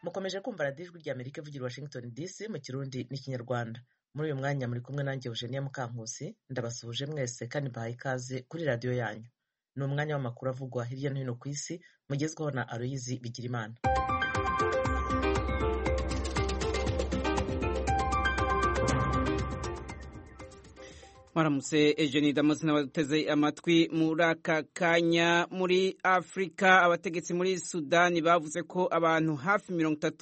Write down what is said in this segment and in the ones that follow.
mukomeje kumva radiyo ijwi rya Amerika ivugira Washington DC mu Kirundi n'Ikinyarwanda. Muri uyu mwanya muri kumwe nanjye Eugenia Mukankusi, ndabasuhuje mwese kandi mbahaye ikaze kuri radiyo yanyu. Ni umwanya w'amakuru avugwa hirya no hino ku isi, mugezwaho na Aloyizi Bigirimana. Maramutse Eugenie Damosi n'abateze amatwi muri aka kanya. Muri Afrika, abategetsi muri Sudani bavuze ko abantu hafi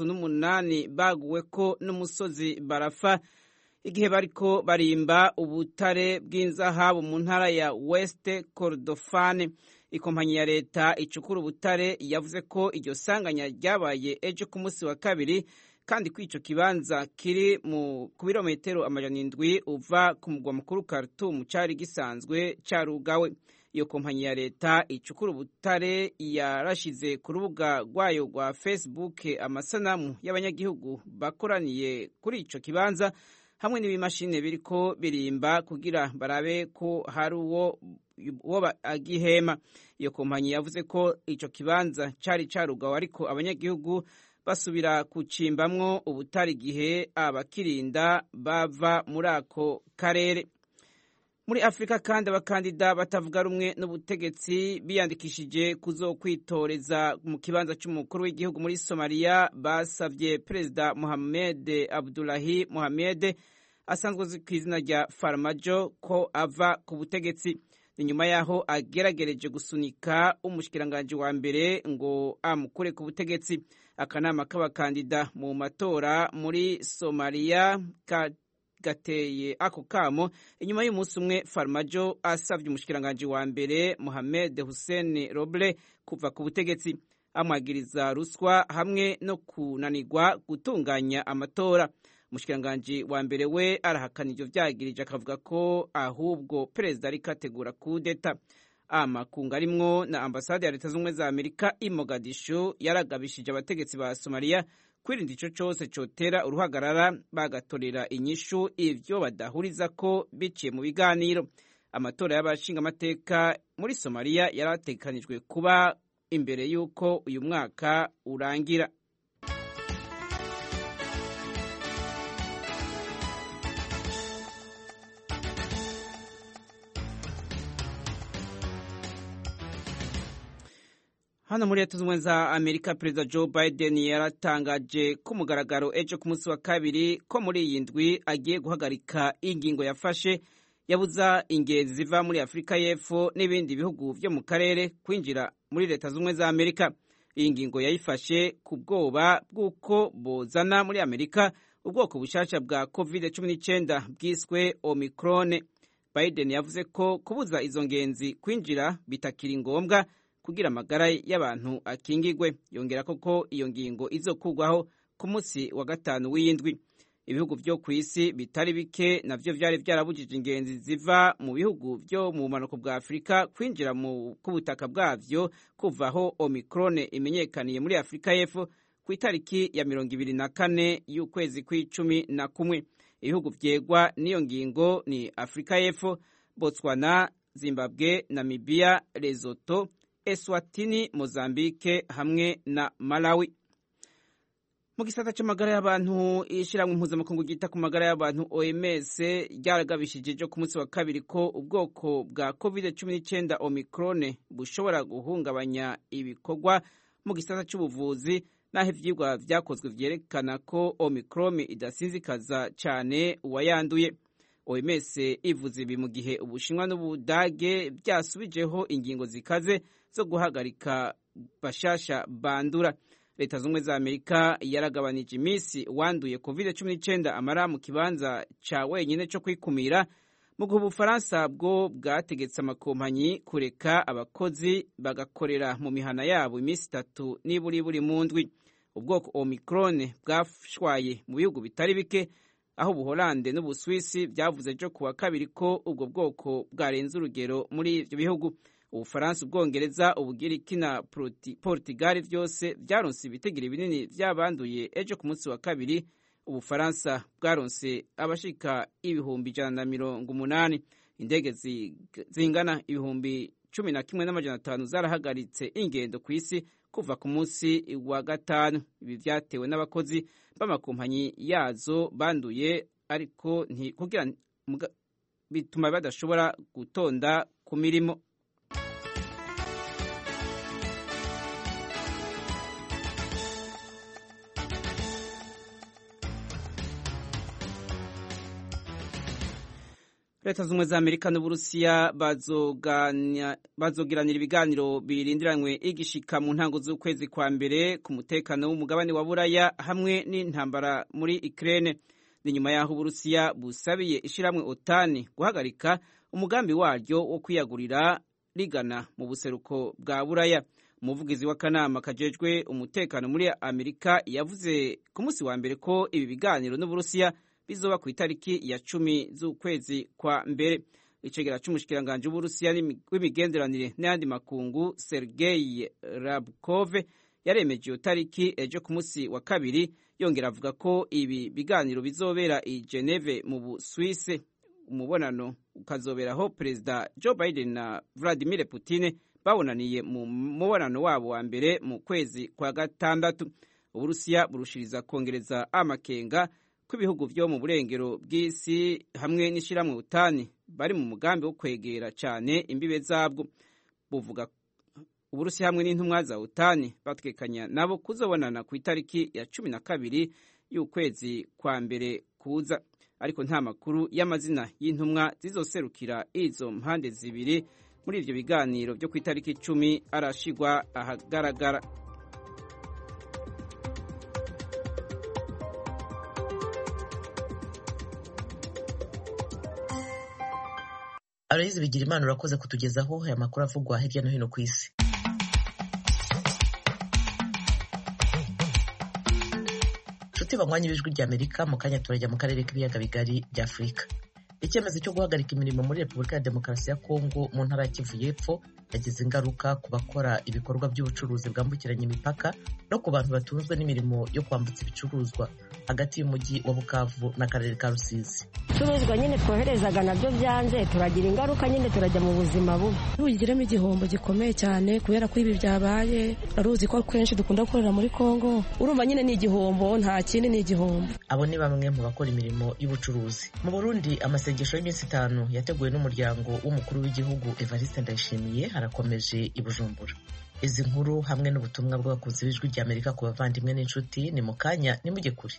38 baguwe ko n'umusozi barafa igihe bariko barimba ubutare bw'inzahabu mu ntara ya West Kordofan. Ikompanyi ya leta icukura ubutare yavuze ko iryo sanganya ryabaye ejo ku munsi wa kabiri, kandi ko ico kibanza kiri ku birometero 700 uva ku mugwa mukuru Khartoum cari gisanzwe carugawe. Iyo kompanyi ya leta icukura ubutare yarashize ku rubuga rwayo rwa Facebook amasanamu y'abanyagihugu bakoraniye kuri ico kibanza hamwe n'ibimashine biriko birimba kugira barabe ko hari uwo agihema. Iyo kompanyi yavuze ko ico kibanza cari carugawe, ariko abanyagihugu basubira kucimbamwo ubutari igihe abakirinda bava muri ako karere. Muri Afrika kandi, abakandida batavuga rumwe n'ubutegetsi biyandikishije kuzokwitoreza mu kibanza c'umukuru w'igihugu muri Somalia basavye Perezida Mohamed Abdullahi Mohamed asanzwe azwi ku izina rya Farmajo ko ava ku butegetsi. Ni nyuma yaho ageragereje gusunika umushikiranganji wa mbere ngo amukure ku butegetsi. Akanama k'abakandida mu matora muri Somalia gateye ako kamo inyuma y'umunsi umwe Farmajo asavye umushikiranganji wa mbere Mohamed Hussein Roble kuva ku butegetsi, amwagiriza ruswa hamwe no kunanirwa gutunganya amatora. Umushikiranganji wa mbere we arahakana ivyo vyagirije, akavuga ko ahubwo perezida ariko ategura kudeta. Amakungu arimwo na ambasade ya Leta z'Ubumwe za Amerika i Mogadishu yaragabishije abategetsi ba Somalia kwirinda ico cose cotera uruhagarara, bagatorera inyishu ivyo badahuriza ko biciye mu biganiro. Amatora y'abashinga amateka muri Somalia yaratekanijwe kuba imbere y'uko uyu mwaka urangira. Hano muri Leta z'Ubumwe za Amerika, Perezida Joe Biden yaratangaje ku mugaragaro ejo ku munsi wa kabiri ko muri iyi ndwi agiye guhagarika ingingo yafashe yabuza ingenzi ziva muri Afrika y'Epfo n'ibindi bihugu vyo mu karere kwinjira muri Leta z'Ubumwe za Amerika. Iyi ngingo yayifashe ku bwoba bw'uko bozana muri Amerika ubwoko bushasha bwa COVID-19 bwiswe Omicron. Biden yavuze ko kubuza izo ngenzi kwinjira bitakiri ngombwa kugira amagara y'abantu akingigwe. Yongera ko iyo ngingo izokugwaho ku munsi wa gatanu w'indwi. Ibihugu vyo ku isi bitari bike navyo vyari vyarabujije ingenzi ziva mu bihugu vyo mu bumanuko bwa Afrika kwinjira ku butaka bwavyo kuvaho Omicron imenyekaniye muri Afrika y'Epfo ku itariki ya 24 y'ukwezi kwa11. Ibihugu vyegwa n'iyo ngingo ni Afrika y'Epfo, Botswana, Zimbabwe, Namibia, Lesotho, Eswatini, Mozambique hamwe na Malawi. Mu gisata c'amagara y'abantu, ishirahamwe mpuzamakungu ryita ku magara y'abantu OMS ryaragabishije ejo ku munsi wa kabiri ko ubwoko bwa COVID-19 Omicron bushobora guhungabanya ibikorwa mu gisata c'ubuvuzi, naho ivyigwa vyakozwe vyerekana ko Omicron idasinzikaza cane uwayanduye. OMS ivuze ibi mu gihe Ubushinwa n'Ubudage byasubijeho ingingo zikaze zo guhagarika bashasha bandura. Leta z'Ubumwe za Amerika yaragabanije imisi wanduye COVID-19 amara mu kibanza ca wenyine co kwikumira, mu gihe Ubufaransa bwo bwategetse amakompanyi kureka abakozi bagakorera mu mihana yabo imisi 3 niburi mu ndwi. Ubwoko Omicron bwashwaye mu bihugu bitari bike, aho Ubuholande n'Ubuswisi byavuze ejo kuwa kabiri ko ubwo bwoko bwarenze urugero muri ivyo bihugu. Ubufaransa, Ubwongereza, Ubugiriki na Portugal vyose vyaronse ibitigiri binini vy'abanduye ejo ku munsi wa kabiri. Ubufaransa bwaronse abashika 180,000. Indege zingana 11,500 zarahagaritse ingendo ku isi kuva ku munsi wa gatanu. Ibi vyatewe n'abakozi b'amakompanyi yazo banduye, ariko bituma badashobora gutonda ku mirimo. Leta z'ubumwe za Amerika n'Uburusiya bazogiranira ibiganiro birindiranywe igishika mu ntango z'ukwezi kwa mbere ku mutekano w'umugabane wa Buraya hamwe n'intambara muri Ukraine. Ni nyuma y'aho Uburusiya busabiye ishiramwe OTAN guhagarika umugambi waryo wo kwiyagurira rigana mu buseruko bwa Buraya. Umuvugizi w'akanama kajejwe umutekano muri Amerika yavuze ku munsi wa mbere ko ibi biganiro n'Uburusiya bizoba ku itariki ya 10 z'ukwezi kwa mbere. Icegera c'umushikiranganje w'Uburusiya w'imigenderanire n'ayandi makungu Sergei Rabkov yaremeje iyo tariki ejo ku munsi wa kabiri, yongera avuga ko ibi biganiro bizobera i Geneve mu Busuwisi. Umubonano ukazoberaho Perezida Joe Biden na Vladimir Putin babonaniye mu mubonano wabo wa mbere mu kwezi kwa gatandatu. Uburusiya burushiriza kongereza amakenga kw'ibihugu vyo mu burengero bw'isi hamwe n'ishiramwe OTAN bari mu mugambi wo kwegera cane imbibe zabwo. Buvuga Uburusiya hamwe n'intumwa za OTAN batekanya nabo kuzobonana ku itariki ya 12 y'ukwezi kwa mbere kuza, ariko nta makuru y'amazina y'intumwa zizoserukira izo mpande zibiri muri ivyo biganiro vyo ku itariki 10 arashigwa ahagaragara. Aloyizi Bigirimana urakoze kutugezaho aya makuru avugwa hirya no hino ku isi. Nshuti banywanyi b'Ijwi ry'Amerika, mu kanya turajya mu karere k'ibiyaga bigari bya Afurika. Icyemezo cyo guhagarika imirimo muri Repubulika ya Demokarasi ya Kongo mu ntara ya Kivu y'Epfo yagize ingaruka ku bakora ibikorwa by'ubucuruzi bwambukiranya imipaka no ku bantu batunzwe n'imirimo yo kwambutsa ibicuruzwa hagati y'umujyi wa Bukavu n'akarere ka Rusizi. Ibicuruzwa nyine twoherezaga nabyo byanze, turagira ingaruka nyine, turajya mu buzima bubi. Tugiramo igihombo gikomeye cyane kubera ko ibi byabaye. Aruzi ko kenshi dukunda gukorera muri Kongo, urumva nyine ni igihombo, nta kindi ni igihombo. Abo ni bamwe mu bakora imirimo y'ubucuruzi. Mu Burundi amasengesho y'iminsi 5 yateguwe n'umuryango w'umukuru w'igihugu Evariste Ndayishimiye harakomeje i Bujumbura. Izi nkuru hamwe n'ubutumwa bw'abakunzi b'Ijwi ry'Amerika ku bavandimwe n'inshuti ni mu kanya nimujye kure.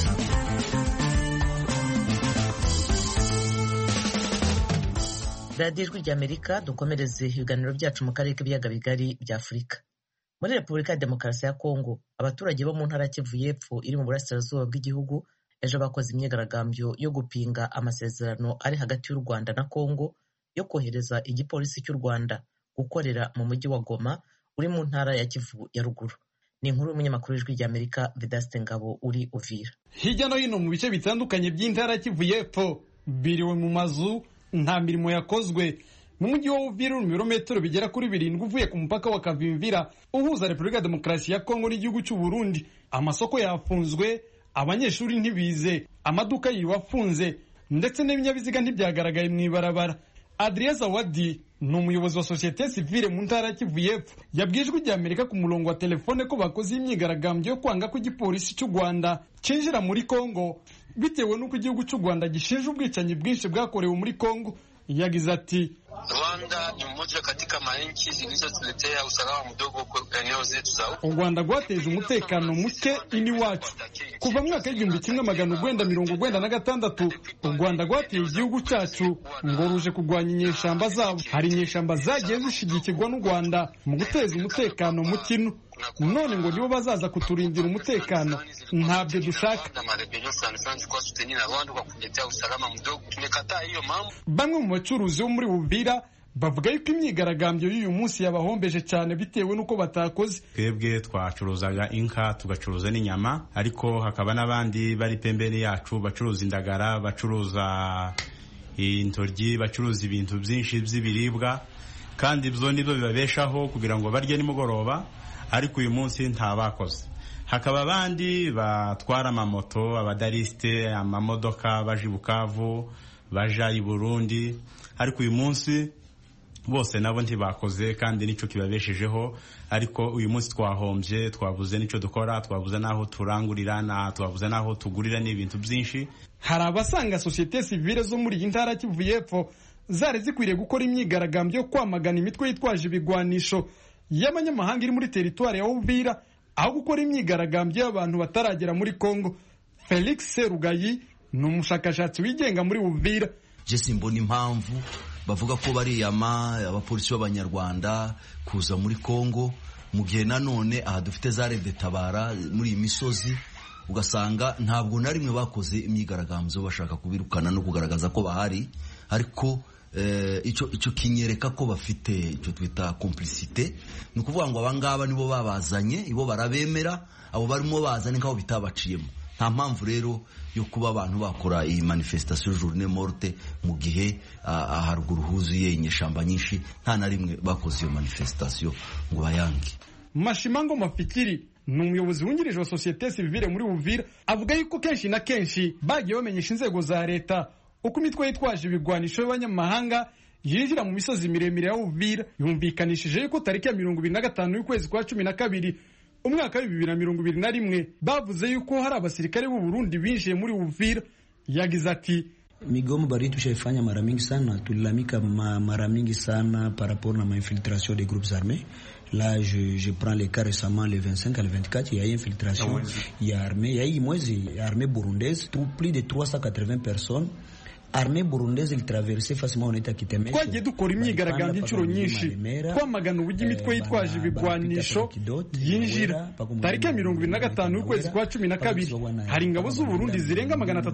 Radio Ijwi ry'Amerika dukomereze ibiganiro byacu mu karere k'ibiyaga bigari bya Afurika. Muri Repubulika ya Demokarasi ya Kongo, abaturage bo mu ntara ya Kivu y'Epfo iri mu burasirazuba bw'igihugu ejo bakoze imyigaragambyo yo gupinga amasezerano ari hagati y'u Rwanda na Kongo yo kohereza igipolisi cy'u Rwanda gukorera mu mujyi wa Goma uri mu ntara ya Kivu ya ruguru. Ni inkuru y'umunyamakuru w'Ijwi ry'Amerika Vedaste Ngabo uri Uvira. Hirya no hino mu bice bitandukanye by'intara ya Kivu y'Epfo biriwe mu mazu, nta mirimo yakozwe. Mu mujyi wa Uvira mu birometero bigera kuri 7 uvuye ku mupaka wa Kavimvira uhuza Repubulika ya Demokarasi ya Kongo n'igihugu cy'u Burundi, amasoko yafunzwe, abanyeshuri ntibize, amaduka yiwafunze ndetse n'ibinyabiziga ntibyagaragaye mu ibarabara. Adrien Zawadi ni umuyobozi wa societe civile mu ntara ya Kivu y'Epfo yabwiye Ijwi ry'Amerika ku murongo wa telefone ko bakoze imyigaragambyo yo kwanga ko igipolisi cy'u Rwanda cinjira muri Kongo bitewe n'uko igihugu cy'u Rwanda gishinja ubwicanyi bwinshi bwakorewe muri Kongo. Yagize ati Rwanda ni mmoja katika manchi zilizotuletea usalama mdogo kwa eneo zetu za u Rwanda rwateje umutekano muke ini wacu kuva mwaka w'1996. U Rwanda rwateye igihugu cyacu ngo ruje kurwanya inyeshamba zabo. Hari inyeshamba zagiye zishigikirwa n'u Rwanda mu guteza umutekano mukino, none ngo nibo bazaza kuturindira umutekano. Ntabyo dushaka. Bamwe mu bacuruzi bo muri Uvira bavuga yuko imyigaragambyo y'uyu munsi yabahombeje cyane bitewe n'uko batakoze. Twebwe twacuruzaga inka tugacuruza n'inyama, ariko hakaba n'abandi bari pembeni yacu bacuruza indagara, bacuruza intoryi, bacuruza ibintu byinshi by'ibiribwa, kandi ibyo nibyo bibabeshaho kugira ngo barye nimugoroba, ariko uyu munsi ntabakoze. Hakaba abandi batwara amamoto, abadarisite, amamodoka baje i Bukavu, baja i Burundi, ariko uyu munsi bose nabo ntibakoze kandi nico kibabeshejeho, ariko uyu munsi twahombye, twabuze nico dukora, twabuze naho turangurira, twabuze naho tugurira n'ibintu byinshi. Hari abasanga societe civile zo muri intara Kivu y'Epfo zari zikwiriye gukora imyigaragambyo yo kwamagana imitwe yitwaje ibigwanisho y'abanyamahanga iri muri teritwari ya Uvira, aho gukora imyigaragambyo y'abantu bataragera muri Kongo. Felix Serugayi ni umushakashatsi wigenga muri Uvira. Je simbona impamvu bavuga ko bariyama abapolisi b'abanyarwanda kuza muri Kongo mu gihe nanone aha dufite za Rede Tabara muri imisozi, ugasanga ntabwo na rimwe bakoze imyigaragambyo bashaka kubirukana no kugaragaza ko bahari, ariko icyo kinyereka ko bafite icyo twita complicité. Ni ukuvuga ngo abangaba nibo babazanye, ibo barabemera, abo barimo bazanye nk'aho bitabaciyemo. Nta mpamvu rero yo kuba abantu bakora iyi manifestation journée morte mu gihe haruguru huzuye inyeshamba nyinshi, nta na rimwe bakoze iyo manifestation ngo bayange. Mashimango Mafikiri ni umuyobozi wungirije wa societe civile muri Uvira, avuga yuko kenshi na kenshi bagiye bamenyesha inzego za leta uko imitwe yitwaje ibigwanisho y'abanyamahanga yinjira mu misozi miremire ya Uvira. Yumvikanishije yuko tariki ya 25 y'ukwezi kwa 12 umwaka wa 2021 bavuze yuko hari abasirikare b'u Burundi binjiye muri Uvira. Yagize ati migomo bari tushaifanya mara mingi sana, tulilamika mara mingi sana par rapport na infiltration des groupes armés. Là, je prends les cas récemment, le 25 à le 24, il y a eu infiltration, il y a armée, il y a eu mwezi armée burundaise, plus de 380 personnes. Armée burundaise il traversait facilement on était Kitemesho. Twagiye dukora imyigaragambyo inshuro nyinshi kwamagana uburyo imitwe yitwaje ibigwanisho yinjira. Tariki ya 25 y'ukwezi kwa 12 hari ingabo z'u Burundi zirenga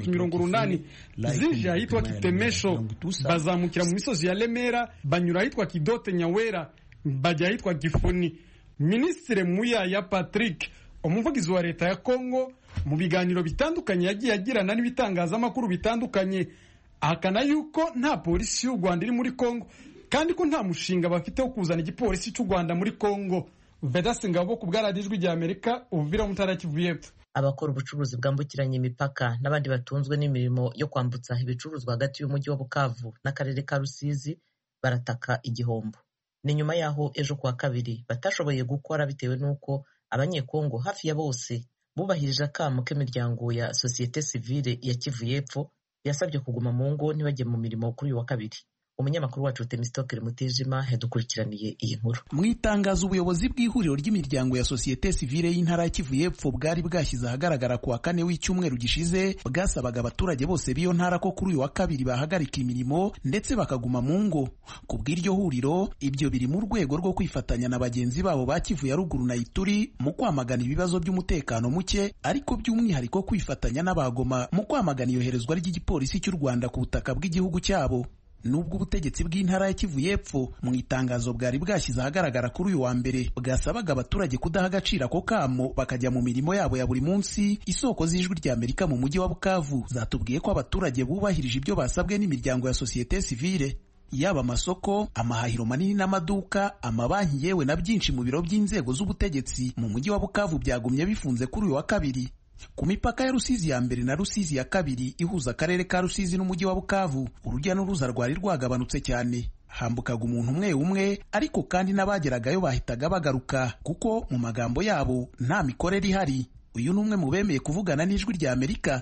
380 zije ahitwa Kitemesho, bazamukira mu misozi ya Lemera, banyura ahitwa Kidote Nyawera, bajya ahitwa Gifuni. Ministre Muyaya Patrick, umuvugizi wa leta ya Kongo, mu biganiro bitandukanye yagiye agirana n'ibitangazamakuru bitandukanye, ahakana yuko nta polisi y'u Rwanda iri muri Kongo kandi ko nta mushinga bafite wo kuzana igipolisi cy'u Rwanda muri Kongo. Vedaste Ngabo ku bwaradijwi rya Amerika, Uvira mu ntara Kivu y'Epfo. Abakora ubucuruzi bwambukiranya imipaka n'abandi batunzwe n'imirimo yo kwambutsa ibicuruzwa hagati y'umujyi wa Bukavu n'akarere ka Rusizi barataka igihombo. Ni nyuma yaho ejo kuwa kabiri batashoboye gukora bitewe n'uko abanyekongo hafi ya bose bubahirije akamo k'imiryango ya societe civile ya Kivu y'Epfo yasabye kuguma mu ngo ntibajye mu mirimo kuri uyu wa kabiri. Umunyamakuru wacu Temistokere Mutijima yadukurikiraniye iyi nkuru. Mu itangazo ubuyobozi bw'ihuriro ry'imiryango ya societe civile y'intara ya Kivu y'Epfo bwari bwashyize ahagaragara kuwa kane w'icyumweru gishize, bwasabaga abaturage bose b'iyo ntara ko kuri uyu wa kabiri bahagarika imirimo ndetse bakaguma mu ngo. Ku bw'iryo huriro, ibyo biri mu rwego rwo kwifatanya na bagenzi babo ba Kivu ya ruguru na Ituri mu kwamagana ibibazo by'umutekano muke, ariko by'umwihariko kwifatanya n'abagoma mu kwamagana iyoherezwa ry'igipolisi cy'u Rwanda ku butaka bw'igihugu cyabo. Nubwo ubutegetsi bw'intara ya Kivu y'Epfo mu itangazo bwari bwashyize ahagaragara kuri uyu wa mbere bwasabaga abaturage kudaha agaciro ako kamo bakajya mu mirimo yabo ya buri munsi, isoko z'ijwi rya Amerika mu mujyi wa Bukavu zatubwiye ko abaturage bubahirije ibyo basabwe n'imiryango ya societe civile. Yaba amasoko, amahahiro manini n'amaduka, amabanki yewe na byinshi mu biro by'inzego z'ubutegetsi mu mujyi wa Bukavu byagumye bifunze kuri uyu wa kabiri. Ku mipaka ya Rusizi ya mbere na Rusizi ya kabiri ihuza akarere ka Rusizi n'umujyi wa Bukavu, urujya n'uruza rwari rwagabanutse cyane. Hambukaga umuntu umwe umwe, ariko kandi n'abageragayo bahitaga bagaruka kuko mu magambo yabo nta mikorere ihari. Uyu ni umwe mu bemeye kuvugana n'ijwi rya Amerika.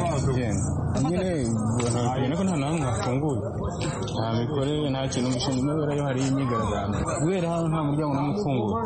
Nyine ubona ko nta namwe hafunguye, nta mikorere, nta kintu gishinzwe n'iberayo, hari imyigaragambyo kubera hano nta muryango n'umwe ufunguye,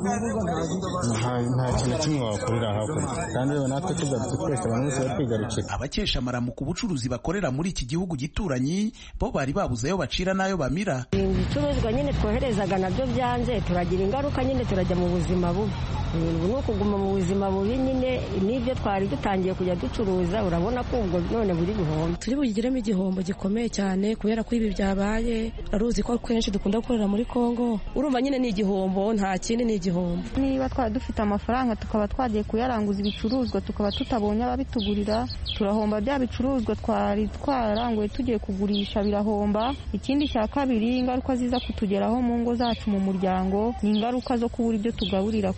nta kintu kimwe wakorera hakurya, kandi rero natwe tugarutse twese abantu bose bari kwigarukira. Abakesha amaramuko ubucuruzi bakorera muri iki gihugu gituranyi bo bari babuze ayo bacira n'ayo bamira. Ibicuruzwa nyine twoherezaga nabyo byanze, turagira ingaruka nyine, turajya mu buzima bubi. Ubu ni ukuguma mu buzima bubi nyine, n'ibyo twari dutangiye kujya ducuruza urabona ko ubwo none buri guhomba. Turi bugiremo igihombo gikomeye cyane kubera ko ibi byabaye. Aruzi ko kenshi dukunda gukorera muri Kongo, urumva nyine ni igihombo, nta kindi ni igihombo. Niba twari dufite amafaranga tukaba twagiye kuyaranguza ibicuruzwa tukaba tutabonye ababitugurira, turahomba. Bya bicuruzwa twari twararanguye tugiye kugurisha birahomba. Ikindi cya kabiri, ingaruka ziza kutugeraho mu ngo zacu mu muryango ni ingaruka zo kubura ibyo tugaburira ku bana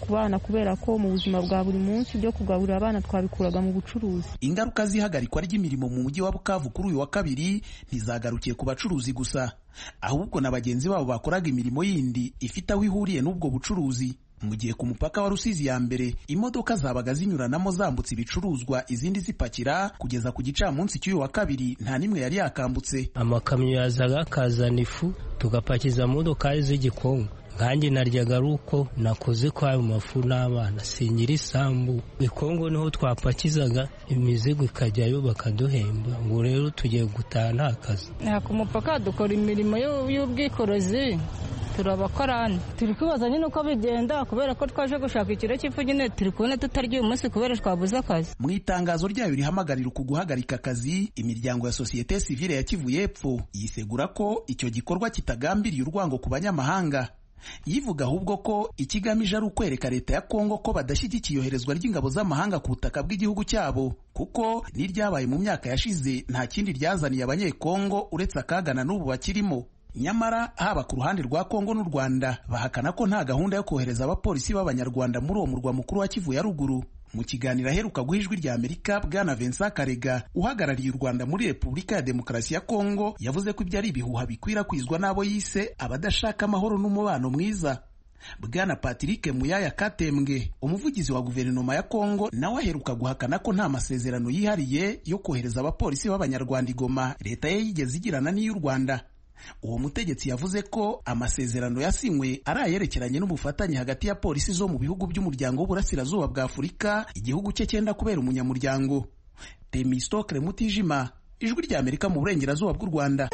kubera ko mu buzima bwa buri munsi byo kugaburira abana twabikuraga mu bucuruzi. Ingaruka z'ihagarikwa ry'imirimo mu mujyi wa Bukavu kuri uyu wa kabiri ntizagarukiye ku bacuruzi gusa, ahubwo na bagenzi babo bakoraga imirimo yindi ifite aho ihuriye n'ubwo bucuruzi. Mu gihe ku mupaka wa Rusizi ya mbere imodoka zabaga zinyuranamo zambutse ibicuruzwa izindi zipakira, kugeza ku gicamunsi cy'uyu wa kabiri nta nimwe yari yakambutse. Amakamyo yazaga akazana ifu tugapakiza mu modoka z'igikongo, nkanjye naryaga ari uko nakoze kwa ayo mafu n'abana, singira isambu. Ikongo niho twapakizaga imizigo ikajyayo bakaduhemba, ngo rero tugiye gutaha nta kazi. Ku mupaka dukora imirimo y'ubwikorezi, turabakorana, turi kwibaza nyine uko bigenda kubera ko twaje gushaka ikiro cy'ifu nyine turi kubona tutarya uyu munsi kubera twabuze akazi. Mu itangazo ryayo rihamagarira uku guhagarika akazi, imiryango ya sosiyete sivile ya Kivu y'Epfo yisegura ko icyo gikorwa kitagambiriye urwango ku banyamahanga, yivuga ahubwo ko ikigamije ari ukwereka leta ya Kongo ko badashyigikiye iyoherezwa ry'ingabo z'amahanga ku butaka bw'igihugu cyabo, kuko n'iryabaye mu myaka yashize nta kindi ryazaniye abanyekongo uretse akagana n'ubu bakirimo. Nyamara haba ku ruhande rwa Kongo n'u Rwanda bahakana ko nta gahunda yo kohereza abapolisi b'abanyarwanda muri uwo murwa mukuru wa Kivu ya ruguru. Mu kiganiro aheruka guha Ijwi rya Amerika, Bwana Vincent Karega uhagarariye u Rwanda muri Repubulika ya Demokarasi ya Kongo yavuze ko ibyo ari ibihuha bikwirakwizwa n'abo yise abadashaka amahoro n'umubano mwiza. Bwana Patrick Muyaya Katembwe, umuvugizi wa guverinoma ya Kongo, nawe aheruka guhakana ko nta masezerano yihariye yo kohereza abapolisi b'abanyarwanda i Goma leta ye yigeze igirana n'iy'u Rwanda. Uwo mutegetsi yavuze ko amasezerano yasinywe ari ayerekeranye n'ubufatanye hagati ya polisi zo mu bihugu by'umuryango w'uburasirazuba bwa Afurika, igihugu cye cyenda kubera umunyamuryango. Temistokle Mutijima, Ijwi rya Amerika mu burengerazuba bw'u Rwanda.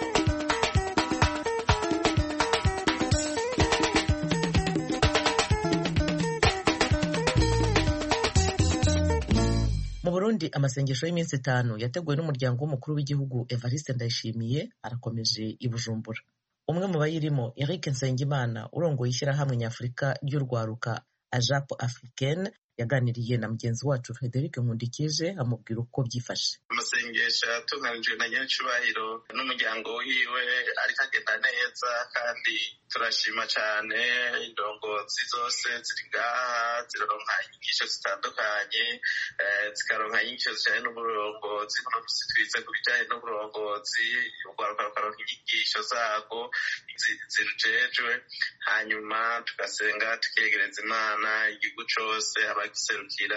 Mu Burundi amasengesho y'iminsi 5 yateguwe n'umuryango w'umukuru w'igihugu Evariste Ndayishimiye arakomeje i Bujumbura. Umwe mu bayirimo, Eric Nsengimana urongoye ishyirahamwe nyafurika ry'urwaruka Ajapo Africaine, yaganiriye na mugenzi wacu Frederic Nkundikije amubwira uko byifashe. Amasengesho yatunganijwe na Nyacyubahiro n'umuryango wiwe ariko agenda neza, kandi turashima cyane indongozi zose ziri ngaha zironka inyigisho zitandukanye, zikaronka inyigisho zijyanye n'uburongozi. Kuno musi twize ku bijyanye n'uburongozi, urwaruka rukaronka inyigisho zarwo zirujejwe, hanyuma tugasenga tukegereza Imana. Igihugu cyose abagiserukira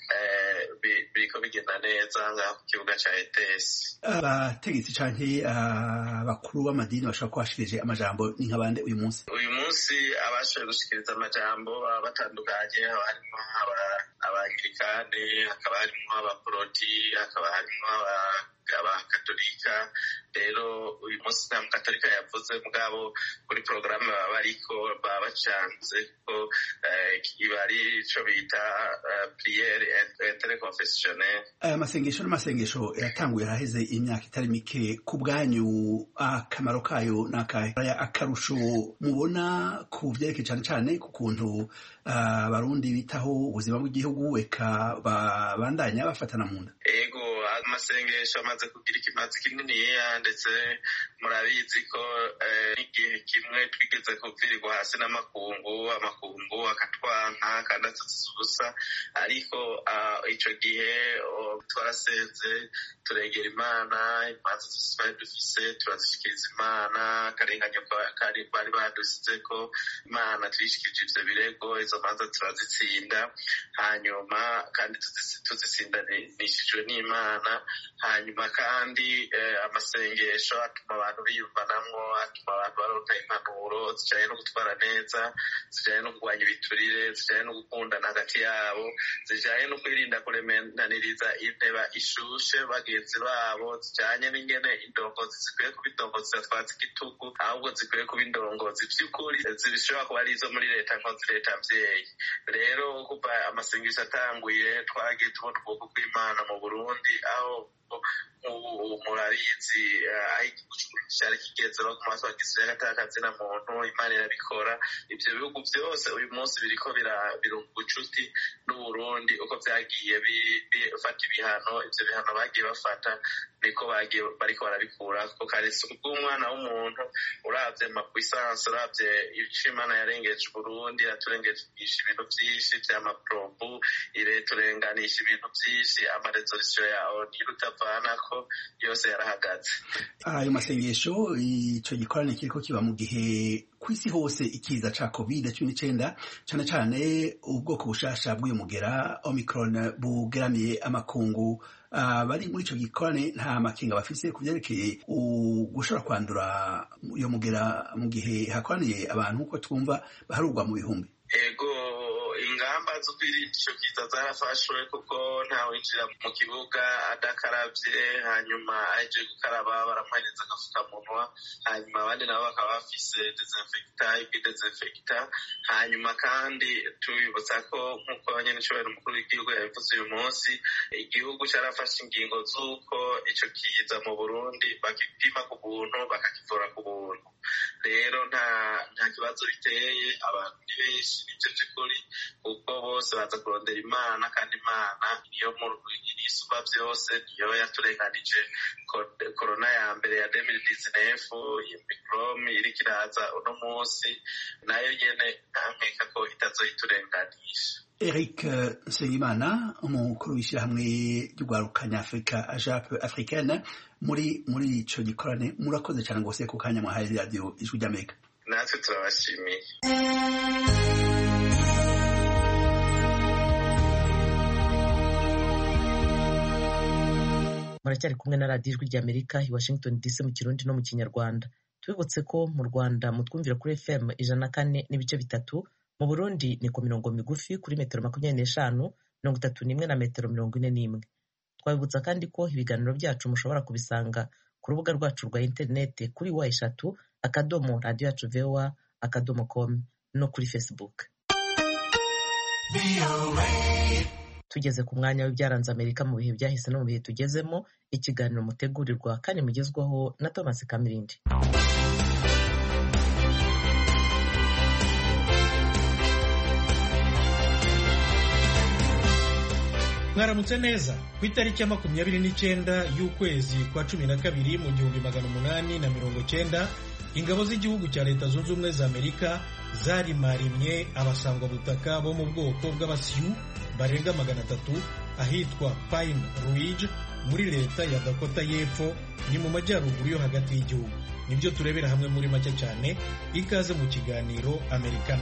biriko bigenda neza ngaha ku kibuga ca ETS. Abategetsi canke abakuru b'amadini bashobora kubashikirije amajambo ni nk'abande uyu munsi? Uyu munsi abashoboye gushikiriza amajambo baba batandukanye, harimo abangirikani, hakaba harimo abaporoti, hakaba harimo abakatolika. Rero uyu munsi nta mukatolika yavuze, mugabo kuri porogaramu baba bariko baba bacanze ko bari ico bita priere interconfessionnelle. Aya masengesho n'amasengesho yatanguye haraheze imyaka itari mike. Ku bwanyu akamaro kayo n'akahe? Akarusho mubona ku vyerekeye cane cane ku kuntu abarundi bitaho ubuzima bw'igihugu eka babandanya bafatana mu nda? Ego, amasengesho amaze kugira ikimazi kininiya, ndetse murabizi ko n'igihe kimwe twigeze kuvirirwa hasi n'amakungu akatwanka kandi atuziza ubusa, ariko ico gihe twarasenze turegera Imana, imanza zose twari dufise turazishikiriza Imana, akarenganyo bari badusize ko Imana tuyishikirije ivyo birego, izo manza turazitsinda, hanyuma kandi tuzitsindanishijwe n'Imana. Hanyuma kandi amasengesho atuma abantu biyumvanamwo, atuma abantu baronka impanuro zijanye no gutwara neza, zijanye no kurwanya ibiturire, zijanye no gukundana hagati yabo, zijanye no kwirinda kuremenaniriza inteba ishushe bagenzi babo, zijanye n'ingene indongozi zikwiye kuba indongozi zidatwaza igitugu, ahubwo zikwiye kuba indongozi vy'ukuri zishobora kuba ari izo muri leta nkozi leta mvyeyi. Rero kuva amasengesho atanguye twagiye tubona ukuboko kw'Imana mu Burundi, aho murabizi aho igihugu cyari kigeze no ku maso bagisira agatakatsina muntu Imana irabikora ivyo bihugu byose uyu munsi biriko birunga ubucuti n'Uburundi uko vyagiye bifata ibihano ivyo bihano bagiye bafata niko bariko barabikura kuko karetse ubw'umwana w'umuntu uravye amapuissance uravye ico Imana yarengeje Burundi yaturengeje ibintu vyinshi vy'amaprobu turenganisha ibintu vyinshi amaresolution yawo ntirutavanako yose yarahagaze. Ayo masengesho ico gikorane kiriko kiba mu gihe kw'isi hose ikiza ca COVID-19 cane cane ubwoko bushasha bw'uyu mugera Omicron bugeramiye amakungu. Bari muri ico gikorane nta makinga bafise kuvyerekeye gushobora kwandura uyo mugera mu gihe hakoraniye abantu uko twumva baharugwa mu bihumbi. Ego ingamba zo kwirinda ico kiza zarafashwe kuko ntawinjira mu kibuga adakaravye hanyuma aje gukaraba baramuhereza agafukamunwa hanyuma abandi nabo bakaba bafise desinfecta hanyuma kandi tubibutsa ko nk'uko abanyanicubahiro umukuru w'igihugu yabivuze uyu munsi igihugu carafashe ingingo z'uko ico kiza mu Burundi bakipima ku buntu bakakivura ku buntu rero nta kibazo biteye abantu ni benshi n'ivyo vy'ukuri kuko bose baza kurondera Imana kandi Imana niyo isumba vyose niyo yaturenganije korona ya mbere ya 2019 Omicron iriko iraza uno munsi nayo nyene ntankeka ko itazoyiturenganisha. Eric Nsengimana umukuru w'ishyirahamwe ry'urwaruka nyafurika Ajape Africaine muri ico gikorane murakoze cyane gose ku kanya mwahaye radio Ijwi ry'Amerika. Natwe turabashimiye. muracyari kumwe na radiyo Ijwi ry'Amerika i Washington DC mu Kirundi no mu Kinyarwanda. Tubibutse ko mu Rwanda mutwumvira kuri FM 104.3, mu Burundi ni ku mirongo migufi kuri metero 25, 31 na metero 41. Twabibutsa kandi ko ibiganiro byacu mushobora kubisanga ku rubuga rwacu rwa interineti kuri wa3.radio.voa.com no kuri Facebook. Tugeze ku mwanya w'ibyaranze Amerika mu bihe byahise no mu bihe tugezemo, ikiganiro mutegurirwa kandi mugezwaho na Thomas Kamirindi. Mwaramutse neza ku itariki ya 29 y'ukwezi kwa 12 mu 1890 ingabo z'igihugu cya Leta Zunze Ubumwe za Amerika zarimarimye abasangwabutaka bo mu bwoko bw'abasiyu barenga 300 ahitwa Pine Ridge muri leta ya Dakota y'Epfo ni mu majyaruguru yo hagati y'igihugu. Nibyo turebera hamwe muri make cyane. Ikaze mu kiganiro Americana.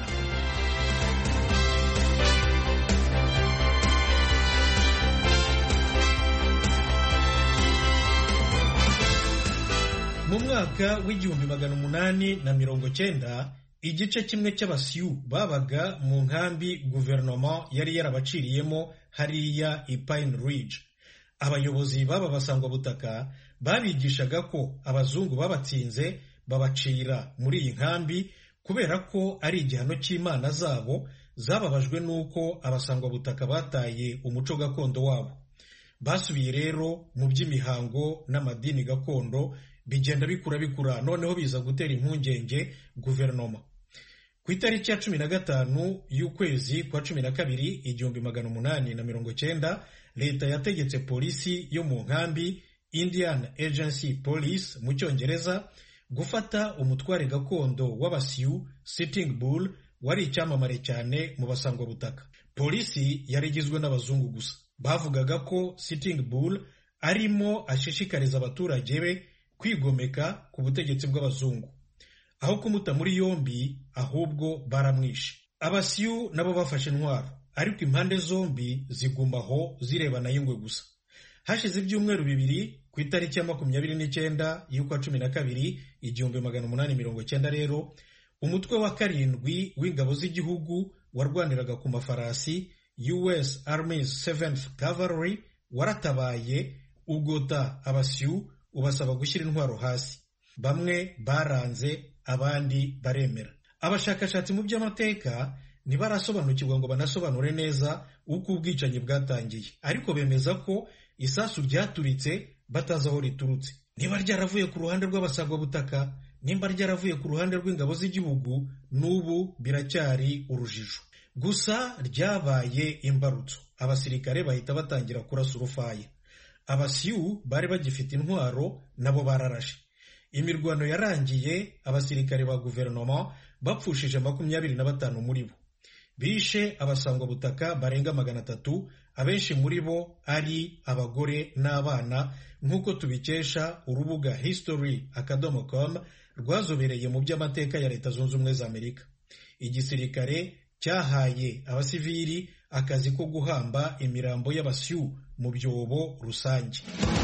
Mu mwaka w'1890 igice kimwe cy'abasiyu babaga mu nkambi guverinoma yari yarabaciriyemo hariya i Pine Ridge. Abayobozi baba basangwabutaka babigishaga ko abazungu babatsinze babacira muri iyi nkambi kubera ko ari igihano cy'Imana zabo zababajwe n'uko abasangwabutaka bataye umuco gakondo wabo. Basubiye rero mu by'imihango n'amadini gakondo bigenda bikura noneho biza gutera impungenge guverinoma. Ku itariki ya 15 y'ukwezi kwa 12 1890 leta yategetse polisi yo mu nkambi Indian Agency Police mu Cyongereza gufata umutware gakondo w'abasiyu Sitting Bull wari icyamamare cyane mu basangwabutaka. Polisi yari igizwe n'abazungu gusa. Bavugaga ko Sitting Bull arimo ashishikariza abaturage be kwigomeka ku butegetsi bw'abazungu. Aho kumuta muri yombi ahubwo baramwishe. Abasiyu nabo bafashe intwaro ariko impande zombi zigumaho zirebana y'ingwe gusa. Hashize ibyumweru bibiri ku itariki ya 29 y'ukwa 12 1890 rero umutwe wa 7 w'ingabo z'igihugu warwaniraga ku mafarasi US Army's 7th Cavalry waratabaye ugota abasiyu ubasaba gushyira intwaro hasi. Bamwe baranze abandi baremera. Abashakashatsi mu by'amateka ntibarasobanukirwa ngo banasobanure neza uko ubwicanyi bwatangiye, ariko bemeza ko isasu ryaturitse batazi aho riturutse. Niba ryaravuye ku ruhande rw'abasangwabutaka, nimba ryaravuye ku ruhande rw'ingabo z'igihugu, n'ubu biracyari urujijo. Gusa ryabaye imbarutso, abasirikare bahita batangira kurasa urufaya. Abasiyu bari bagifite intwaro nabo bararashe. Imirwano yarangiye, abasirikare ba guverinoma bapfushije 25 muri bo. Bishe abasangwabutaka barenga 300, abenshi muri bo ari abagore n'abana, nk'uko tubikesha urubuga history.com rwazobereye mu by'amateka ya Leta Zunze Ubumwe za Amerika. Igisirikare cyahaye abasivili akazi ko guhamba imirambo y'abasiyu mu byobo rusange.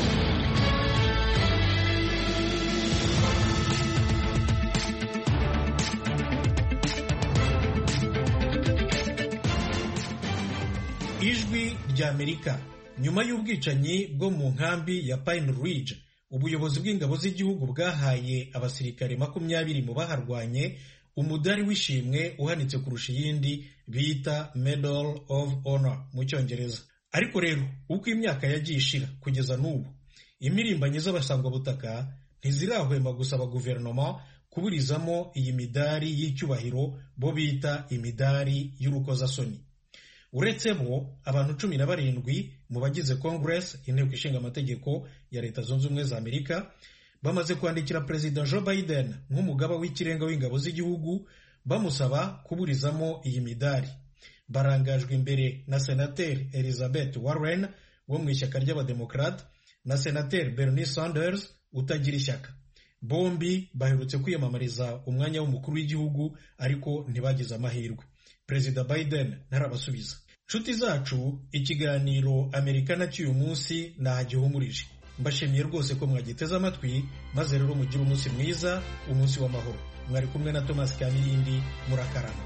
Ijwi ry'Amerika. Nyuma y'ubwicanyi bwo mu nkambi ya Pine Ridge, ubuyobozi bw'ingabo z'igihugu bwahaye abasirikare 20 mu baharwanye umudari w'ishimwe uhanitse kurusha iyindi bita Medal of Honor mu Cyongereza. Ariko rero uko imyaka yagiye ishira kugeza n'ubu, imirimbanyi z'abasangwabutaka ntizirahwema gusaba guverinoma kuburizamo iyi midari y'icyubahiro bo bita imidari y'urukozasoni. Uretse bo, abantu 17 mu bagize Congress, inteko ishinga amategeko ya Leta Zunze Ubumwe za Amerika, bamaze kwandikira Perezida Joe Biden nk'umugaba w'ikirenga w'ingabo z'igihugu bamusaba kuburizamo iyi midari. Barangajwe imbere na Senateri Elizabeth Warren wo mu ishyaka ry'Abademokrate na Senateri Bernie Sanders utagira ishyaka. Bombi baherutse kwiyamamariza umwanya w'umukuru w'igihugu ariko ntibagize amahirwe. Perezida Biden ntarabasubiza. Nshuti zacu, ikiganiro Amerikana cy'uyu munsi nahagihumurije. Mbashimiye rwose ko mwagiteze amatwi, maze rero mugire umunsi mwiza, umunsi w'amahoro. Mwari kumwe na Thomas Kamilindi, murakarama.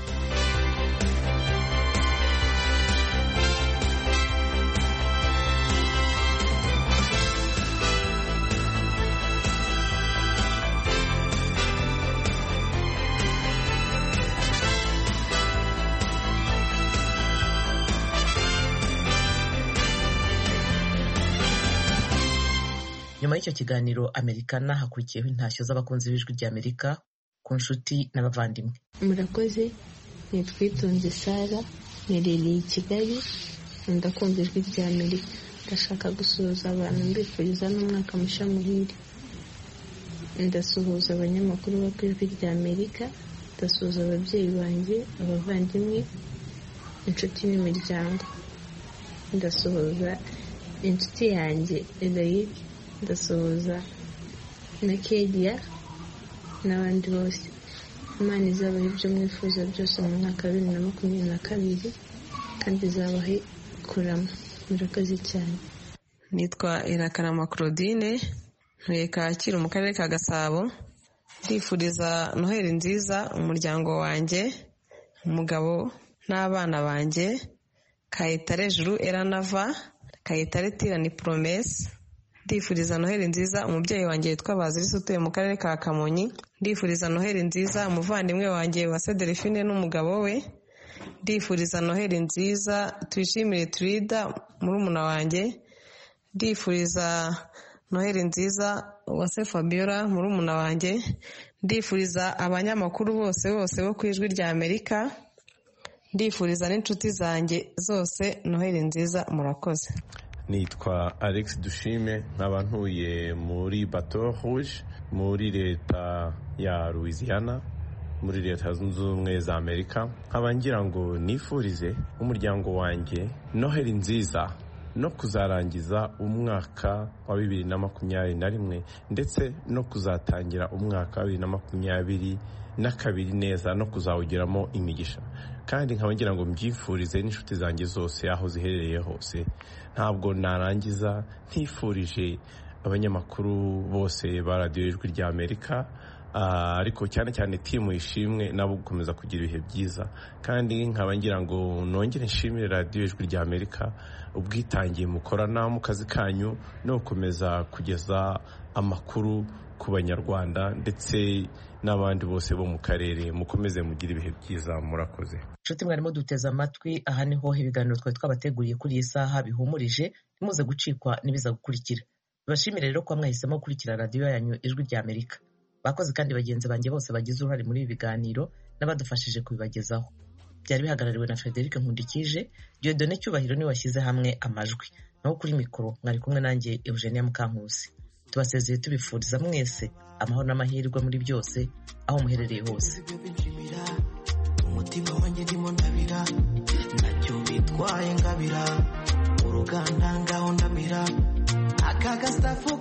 Nyuma y'icyo kiganiro Amerikana hakurikiyeho intashyo z'abakunzi b'ijwi ry'Amerika ku nshuti n'abavandimwe. Murakoze, nitwitonze Sara, nerereye i Kigali, ndakumva ijwi ry'Amerika. Ndashaka gusuhuza abantu mbifuriza n'umwaka mushya muhire. Ndasuhuza abanyamakuru bo ku ijwi ry'Amerika, ndasuhuza ababyeyi banjye, abavandimwe, inshuti n'imiryango. Ndasuhuza inshuti yanjye Edayi, ndasuhuza na Kedia n'abandi bose. Imana izabahe ibyo mwifuza byose mu mwaka wa 2022 kandi izabahe kurama. Murakoze cyane. Nitwa Irakarama Claudine, ntuye Kacyiru mu karere ka Gasabo. Ndifuriza Noheli nziza umuryango wanjye, umugabo n'abana banjye, Kayitare Juru Eranava, Kayitare Tirani Promesse. Ndifuriza Noheli nziza umubyeyi wanjye witwa Bazirisi utuye mu karere ka Kamonyi. Ndifuriza Noheli nziza umuvandimwe wanjye wa Delphine n'umugabo we. Ndifuriza Noheli nziza Tuyishimire Turida murumuna wanjye. Ndifuriza Noheli nziza Uwase Fabiola murumuna wanjye. Ndifuriza abanyamakuru bose bo ku ijwi ry'Amerika. Ndifuriza n'inshuti zanjye zose Noheli nziza. Murakoze. Nitwa Alex Dushime, nkaba ntuye muri Baton Rouge muri leta ya Louisiana muri leta zunze ubumwe za Amerika. Nkaba ngira ngo nifurize umuryango wanjye Noheli nziza no kuzarangiza umwaka wa 2021 ndetse no kuzatangira umwaka wa 2022 neza no kuzawugiramo imigisha. Kandi nkaba ngira ngo mbyifurize n'inshuti zanjye zose aho ziherereye hose. Ntabwo narangiza ntifurije abanyamakuru bose ba Radio Ijwi ry'Amerika, ariko cyane cyane timu ishimwe nabo gukomeza kugira ibihe byiza, kandi nkaba ngira ngo nongere nshimire radiyo ijwi rya Amerika ubwitangiye mukorana mu kazi kanyu no gukomeza kugeza amakuru ku banyarwanda ndetse n'abandi bose bo mu karere. Mukomeze mugire ibihe byiza, murakoze. Nshuti mwarimo duteze amatwi, aha niho ibiganiro twari twabateguriye kuri iyi saha bihumurije, ntimuze gucikwa n'ibiza gukurikira. Bashimire rero ko mwahisemo gukurikira radiyo yanyu ijwi rya Amerika. Bakoze kandi bagenzi banjye bose bagize uruhare muri ibi biganiro n'abadufashije kubibagezaho. Byari bihagarariwe na Frederic Nkundikije, Dieudonné Cyubahiro niwe washyize hamwe amajwi. Naho kuri mikoro mwari kumwe nanjye Eugenia Mukankusi. Tubasezeye tubifuriza mwese amahoro n'amahirwe muri byose aho muherereye hose. Umutima wanjye ndimo ndabira, nacyo bitwaye ngabira, uruganda ngaho ndamira, aka gasafu